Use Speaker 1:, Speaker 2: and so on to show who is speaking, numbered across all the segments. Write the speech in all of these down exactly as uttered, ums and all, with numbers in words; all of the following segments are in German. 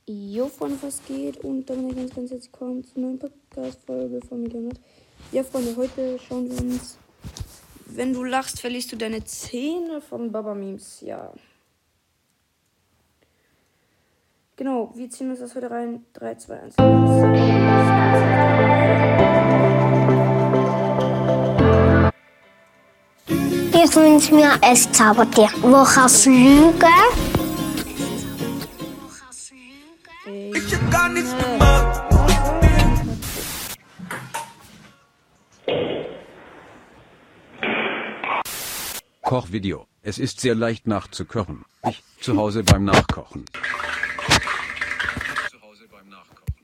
Speaker 1: Jo, Freunde, was geht? Und damit ganz, ganz herzlich willkommen zur neuen Podcast-Folge von Leonard. Ja, Freunde, heute schauen wir uns Wenn du lachst, verlierst du deine Zähne von Baba Memes. Ja. Genau, wir ziehen uns das heute rein. drei, zwei, eins.
Speaker 2: Ich wünsche mir ein Zaubertier, wo kannst lügen.
Speaker 1: Ich hab gar nichts gemacht.
Speaker 3: Kochvideo. Es ist sehr leicht nachzukochen. Ich zu Hause beim Nachkochen. Zu Hause beim Nachkochen.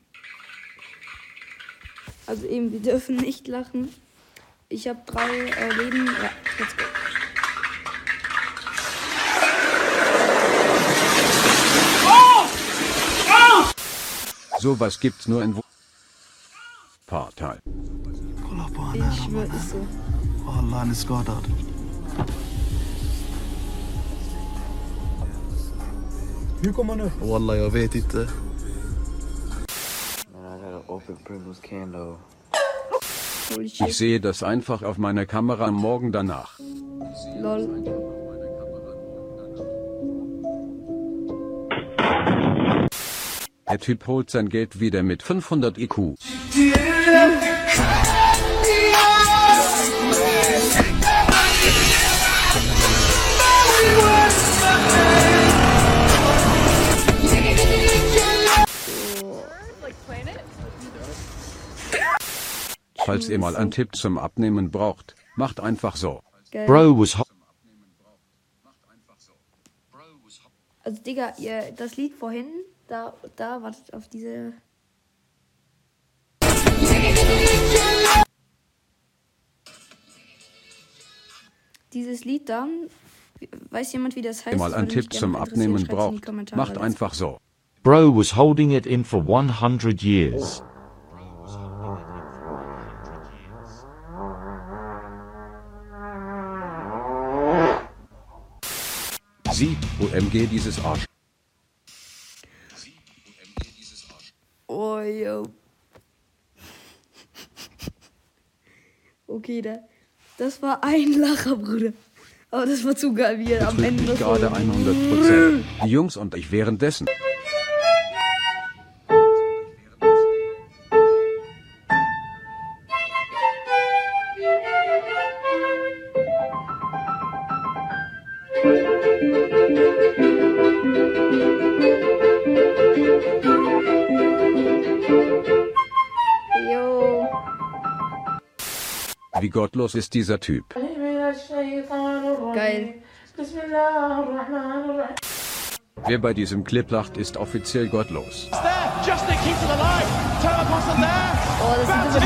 Speaker 1: Also eben, wir dürfen nicht lachen. Ich habe drei äh, Leben. Ja, let's go.
Speaker 3: Sowas gibt's nur in Partei.
Speaker 1: Ich schwör, ist so.
Speaker 4: والله أنا سكوتر. Hur kommer man upp? Wallah, jag vet inte.
Speaker 5: Man, I gotta open Pringles can though.
Speaker 1: Holy shit.
Speaker 3: Ich sehe das einfach auf meiner Kamera am Morgen danach.
Speaker 1: Lol.
Speaker 3: Der Typ holt sein Geld wieder mit fünfhundert I Q. Falls ihr mal einen Tipp zum Abnehmen braucht, macht einfach so.
Speaker 1: Geil.
Speaker 3: Bro was hot.
Speaker 1: Also, Digga, ihr, das Lied vorhin, da, da, wartet auf diese. Dieses Lied da, weiß jemand, wie das heißt?
Speaker 3: Mal einen
Speaker 1: Würde mich
Speaker 3: Tipp
Speaker 1: gerne
Speaker 3: zum
Speaker 1: mal interessieren.
Speaker 3: Abnehmen
Speaker 1: Schreibt's in die
Speaker 3: braucht,
Speaker 1: Kommentare.
Speaker 3: macht
Speaker 1: Let's
Speaker 3: einfach so.
Speaker 6: Bro was holding it in for one hundred years.
Speaker 3: Sie, O M G dieses Arsch.
Speaker 1: Oh, yo. Okay, da. Das war ein Lacher, Bruder. Aber das war zu geil, wie er am
Speaker 3: Betrügt
Speaker 1: Ende
Speaker 3: mich
Speaker 1: so.
Speaker 3: gerade hundert Prozent. Die Jungs und ich währenddessen.
Speaker 1: Yo.
Speaker 3: Wie gottlos ist dieser Typ.
Speaker 1: Geil.
Speaker 3: Wer bei diesem Clip lacht, ist offiziell gottlos.
Speaker 1: Oh, das sieht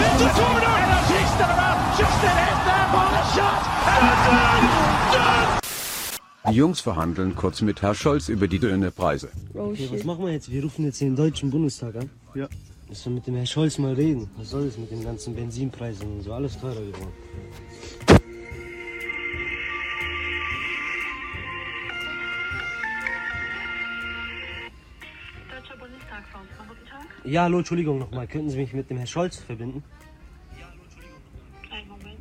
Speaker 3: Die Jungs verhandeln kurz mit Herr Scholz über die Dönerpreise.
Speaker 1: Oh,
Speaker 7: Okay, was
Speaker 1: shit.
Speaker 7: machen wir jetzt? Wir rufen jetzt den Deutschen Bundestag an.
Speaker 4: Ja.
Speaker 7: Müssen wir mit dem Herrn Scholz mal reden. Was soll das mit den ganzen Benzinpreisen und so? Alles teurer geworden.
Speaker 8: Deutscher Bundestag, Frau Usmann, guten Tag.
Speaker 7: Ja, hallo, Entschuldigung nochmal. Könnten Sie mich mit dem Herrn Scholz verbinden?
Speaker 8: Einen Moment.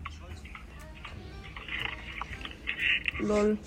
Speaker 1: Lol.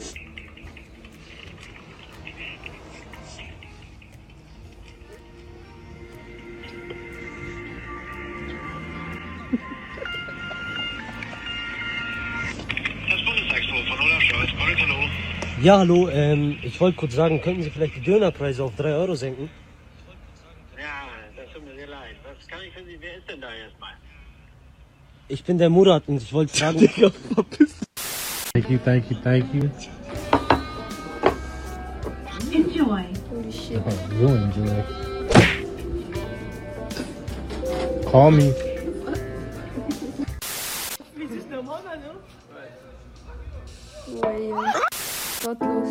Speaker 9: Das Bundestagshof von Olaf Scholz. Moritz, hallo.
Speaker 7: Ja, hallo. Ähm, ich wollte kurz sagen, könnten Sie vielleicht die Dönerpreise auf drei Euro senken?
Speaker 9: Ja, das tut mir sehr leid. Was kann ich für Sie? Wer ist denn da erstmal?
Speaker 7: Ich bin der Murat und ich wollte fragen...
Speaker 10: Thank you, thank you, thank you.
Speaker 8: Enjoy.
Speaker 1: Holy shit.
Speaker 10: Oh, you enjoy. Call me.
Speaker 1: Oh, yo. Gottlos.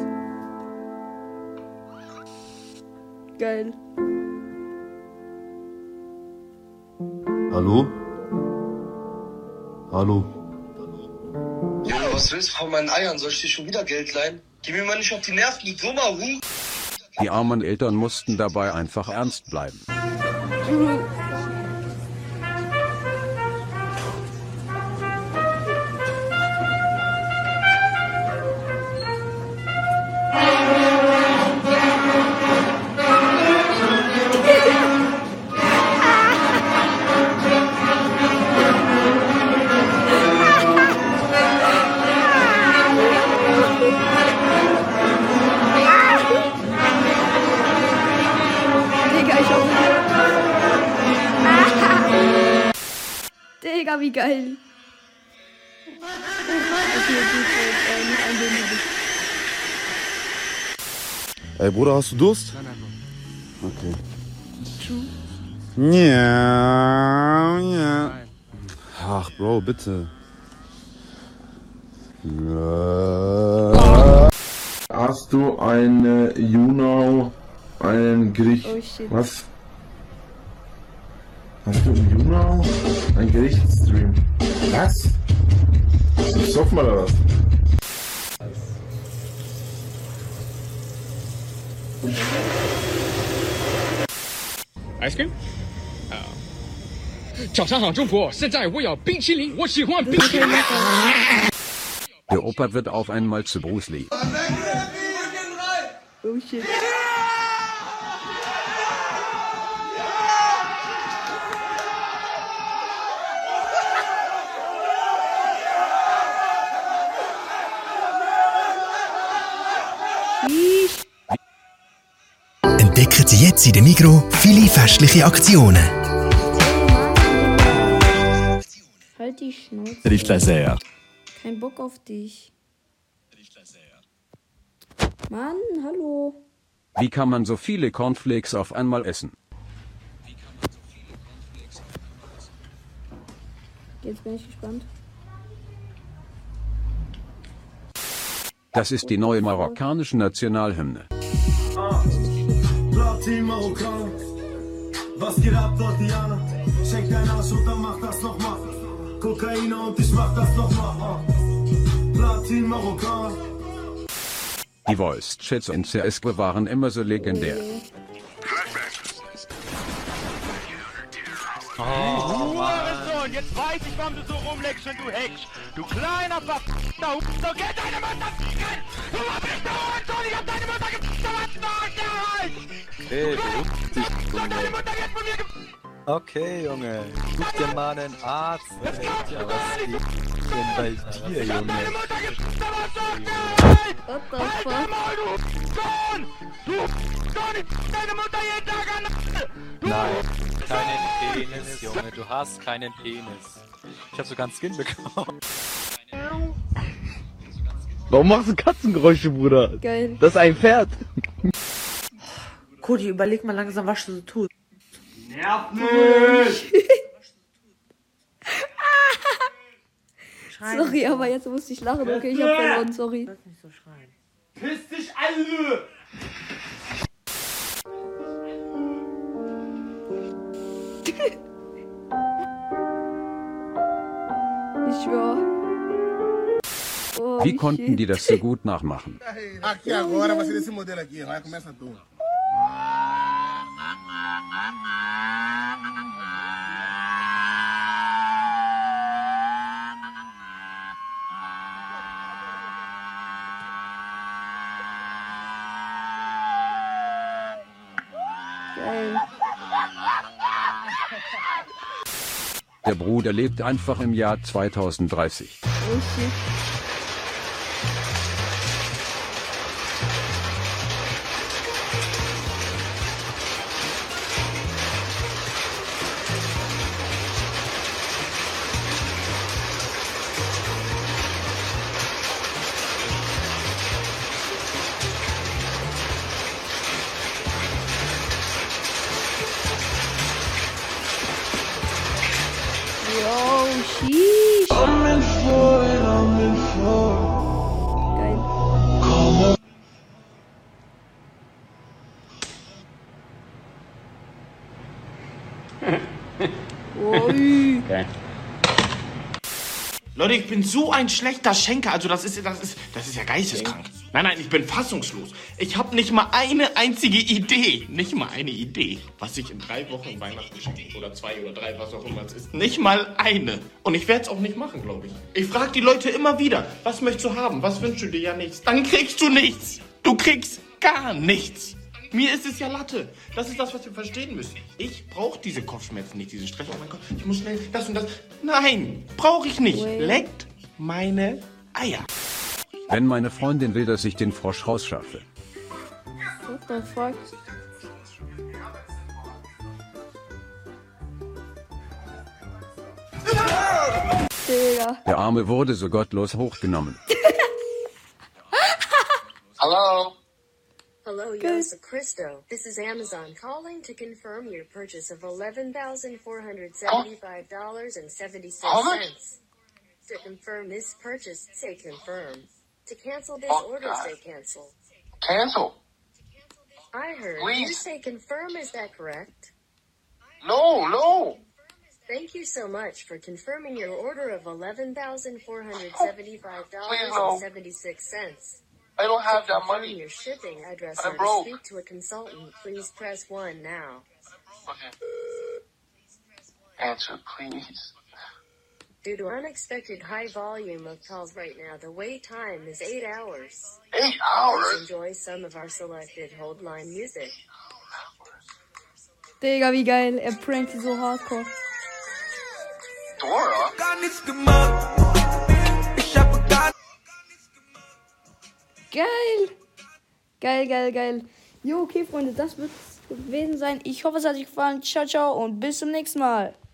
Speaker 1: Geil.
Speaker 4: Hallo? Hallo?
Speaker 11: Junge, was willst du von meinen Eiern? Soll ich dir schon wieder Geld leihen? Geh mir mal nicht auf die Nerven, du dummer Hu.
Speaker 3: Die armen Eltern mussten dabei einfach ernst bleiben.
Speaker 1: Digga, wie geil.
Speaker 4: Ey, Bruder, hast du Durst? Okay. Ja, ja. Ach, Bro, bitte.
Speaker 11: Hast du eine, you know, ein Gericht,
Speaker 1: Oh shit.
Speaker 11: was? Hast du ein, you know, ein Gerichtsstream? Was? Ich soff mal oder was?
Speaker 12: Ice cream? 早上好，中国！现在我要冰淇淋，我喜欢冰淇淋。
Speaker 3: Der Opa wird auf einmal zu Bruce Lee.
Speaker 1: Oh shit.
Speaker 13: Entdecken Sie jetzt in der Migros viele festliche Aktionen.
Speaker 1: Halt die Schnauze.
Speaker 6: Richtlaser.
Speaker 1: Kein Bock auf dich. Mann, hallo.
Speaker 3: Wie kann man so viele Cornflakes auf einmal essen?
Speaker 1: Jetzt bin ich gespannt.
Speaker 3: Das ist die neue marokkanische Nationalhymne.
Speaker 14: Team Marokkaner. Was geht ab, dort Diana? Schenk dein Arsch und dann mach das nochmal. Kokainer und ich mach das nochmal. Platin Marokkaner.
Speaker 3: Die Voice-Chats in C S G O waren immer so legendär.
Speaker 9: Oh, Mann. Jetzt weiß ich, warum du so rumlegst, wenn du hackst. Du kleiner verfickter Huster, geh deine Mutter ficken! Du bist der Hurensohn, ich hab deine Mutter gefickt, du hast noch Arschgehalt!
Speaker 5: Okay, beruhig dich,
Speaker 9: Deine Mutter geht von mir ge...
Speaker 5: Okay, Junge. Such dir mal einen Arzt. Alter, was geht denn bei dir, Junge?
Speaker 1: What the fuck?
Speaker 9: Du Sohn, ich fick deine Mutter jeden Tag an!
Speaker 5: Nein, keinen Penis, Junge. Du hast keinen Penis. Ich hab sogar einen Skin bekommen.
Speaker 10: Warum machst du Katzengeräusche, Bruder?
Speaker 1: Geil.
Speaker 10: Das ist ein Pferd.
Speaker 15: Cody, überleg mal langsam, was du so tust.
Speaker 9: Nerv nicht!
Speaker 1: Sorry, aber jetzt musste ich lachen. Okay, ich hab verloren, sorry.
Speaker 15: Du sollst nicht so schreien.
Speaker 9: Piss dich alle!
Speaker 1: Ich schwör. Oh,
Speaker 3: Wie konnten die das so gut nachmachen?
Speaker 14: Aqui agora vai ser desse modelo aqui, vai, começa tu.
Speaker 1: Geil.
Speaker 3: Der Bruder lebt einfach im Jahr zweitausenddreißig.
Speaker 1: Oh shit. Yo, sheesh.
Speaker 14: I'm in for it, I'm in for it.
Speaker 1: Geil.
Speaker 14: Come on.
Speaker 1: Ui.
Speaker 12: Okay.
Speaker 16: Leute, ich bin so ein schlechter Schenker, also das ist, das ist, das ist ja geisteskrank.
Speaker 9: Nein, nein, ich bin fassungslos. Ich habe nicht mal eine einzige Idee. Nicht mal eine Idee, was ich in drei Wochen Weihnachten schenke. Oder zwei oder drei, was auch immer es ist. Nicht mal eine. Und ich werde es auch nicht machen, glaube ich. Ich frage die Leute immer wieder, was möchtest du haben? Was wünschst du dir? Ja, nichts. Dann kriegst du nichts. Du kriegst gar nichts. Mir ist es ja Latte. Das ist das, was wir verstehen müssen. Ich brauche diese Kopfschmerzen nicht, diese Stress. Oh mein Gott, ich muss schnell das und das. Nein, brauche ich nicht. Leckt meine Eier.
Speaker 3: Wenn meine Freundin will, dass ich den Frosch rausschaffe.
Speaker 1: What the fuck? Digga.
Speaker 3: Der Arme wurde so gottlos hochgenommen.
Speaker 16: Hello?
Speaker 17: Hello, Yosa Christo. This is Amazon calling to confirm your purchase of eleven thousand four hundred seventy-five dollars and seventy-six cents. To confirm this purchase, say confirm. To cancel this
Speaker 16: Oh,
Speaker 17: order,
Speaker 16: God.
Speaker 17: say cancel.
Speaker 16: Cancel.
Speaker 17: I heard
Speaker 16: Please.
Speaker 17: you say confirm, is that correct?
Speaker 16: No, no.
Speaker 17: Thank you so much for confirming your order of eleven thousand four hundred seventy-five dollars
Speaker 16: Please, no.
Speaker 17: and seventy-six cents.
Speaker 16: I don't have
Speaker 17: To
Speaker 16: that
Speaker 17: confirm
Speaker 16: money.
Speaker 17: your shipping address
Speaker 16: I'm
Speaker 17: or to
Speaker 16: broke.
Speaker 17: speak to a consultant, please press one now.
Speaker 16: Okay. Answer, please.
Speaker 17: Due to unexpected high volume of calls right now, the wait time is eight hours.
Speaker 16: Eight hours?
Speaker 17: Please enjoy some of our selected hold line music.
Speaker 1: Digga, wie geil. Er prankt sie so hardcore.
Speaker 16: Dora?
Speaker 14: Gar nichts gemacht. Ich habe gar
Speaker 1: Geil. Geil, geil, geil. Jo, okay, Freunde, das wird's gewesen sein. Ich hoffe, es hat euch gefallen. Ciao, ciao und bis zum nächsten Mal.